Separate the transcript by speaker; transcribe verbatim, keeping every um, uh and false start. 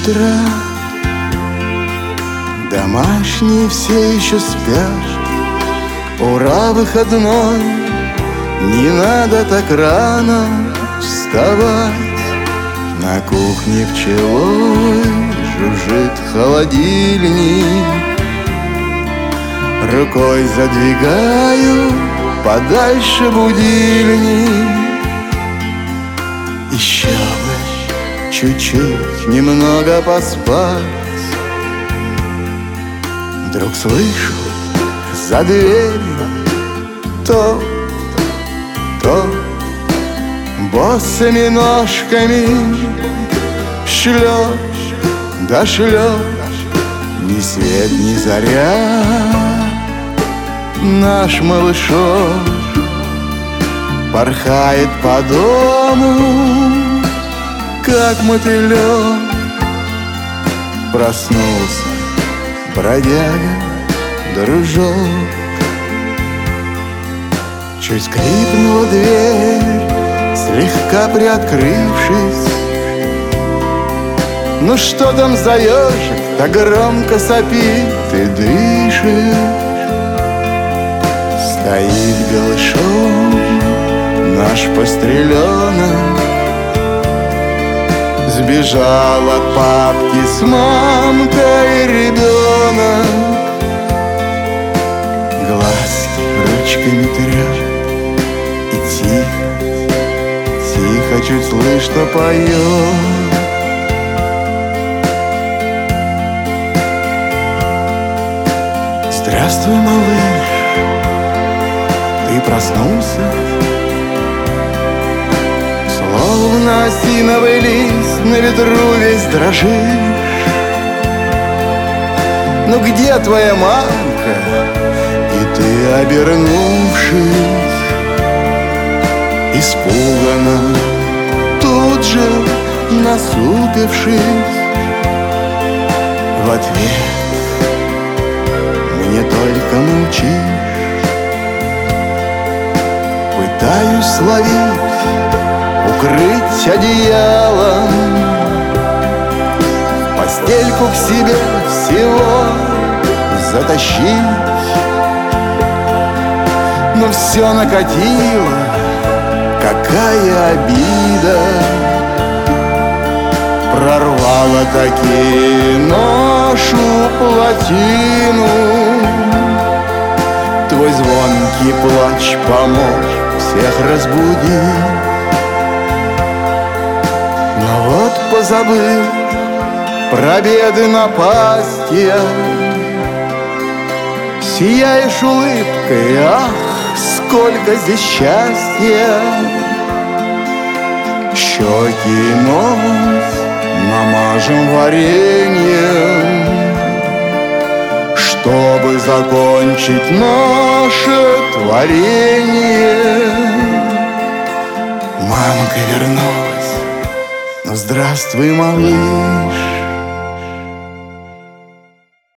Speaker 1: утро, домашние все еще спят. Ура, выходной, не надо так рано вставать. На кухне пчелой жужжит холодильник. Рукой задвигаю подальше будильник. Еще бы чуть-чуть немного поспать. Вдруг слышу за дверью то, то босыми ножками шлет, да шлет ни свет, ни заря. Наш малышок порхает по дому, как мотылек. Проснулся бродяга, дружок. Чуть скрипнула дверь, слегка приоткрывшись. Ну что там за ежик, так громко сопит и дышит? Стоит голышом наш постреленок. Сбежал от папки с мамкой ребенок. Глазки ручками трет и тихо, тихо, чуть слышно поет. Здравствуй, малыш, ты проснулся? Словно осиновый лист на ветру весь дрожишь. Ну где твоя мамка? И ты, обернувшись, испуганно, тут же насупившись, в ответ мне только молчишь. Пытаюсь словить, укрыть одеялом, в постельку к себе всего затащить. Но все накатило, какая обида, прорвала таки нашу плотину. Твой звонкий плач помог всех разбудить. Но вот позабыл про беды напастья, сияешь улыбкой, ах, сколько здесь счастья. Щеки и нос намажем вареньем, чтобы закончить наше творение. Мамка вернулась, ну здравствуй, малыш.